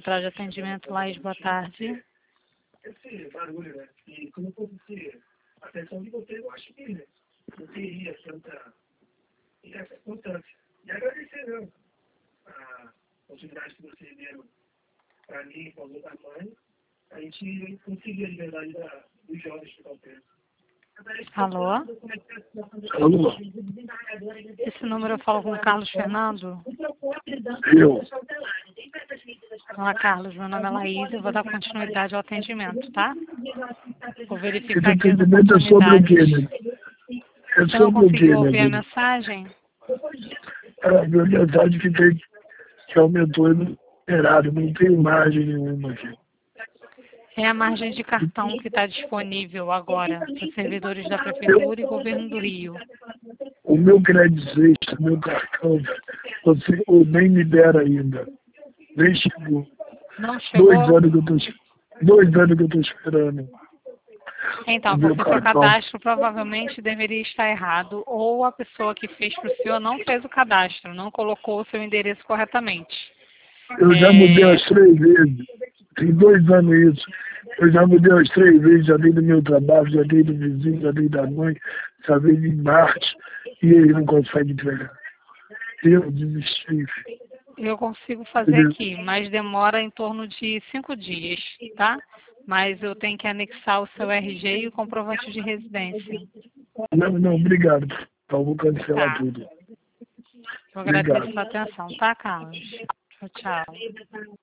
Central de Atendimento, Laís, boa tarde. Esse barulho, né? E como fosse a atenção de vocês, eu acho que não teria tanta importância. E agradecer, né, a oportunidade que vocês deram para mim e para os outros mães, a gente conseguir a liberdade dos jovens que estão presos. Alô? Alô? Esse número eu falo com o Carlos Fernando? Eu. Olá, Carlos. Meu nome é Laís. Eu vou dar continuidade ao atendimento, tá? Vou Esse verificar aqui as atendimento é sobre o quê, oportunidades. né? É Você não sobre o quê, conseguiu ouvir a né? mensagem? A minha mensagem que aumentou enumerado, não tem margem nenhuma aqui. É a margem de cartão que está disponível agora para os servidores da Prefeitura e Governo do Rio. O meu crédito extra, meu cartão, você nem me dera ainda. Nem chegou. Não chegou? 2 anos que eu estou esperando. Então, O meu porque o seu cartão. cadastro provavelmente deveria estar errado, ou a pessoa que fez para o senhor não fez o cadastro, não colocou o seu endereço corretamente. Eu já mudei as 3 vezes. Tem 2 anos isso. Eu já mudei as 3 vezes, já dei do meu trabalho, já dei do vizinho, já dei da mãe, já dei de Marte, e ele não consegue entregar. Eu desisti. Eu consigo fazer aqui, mas demora em torno de 5 dias, tá? Mas eu tenho que anexar o seu RG e o comprovante de residência. Não, obrigado. Então, vou cancelar Tá. tudo. Eu agradeço a Obrigado. sua atenção, tá, Carlos? Tchau, tchau.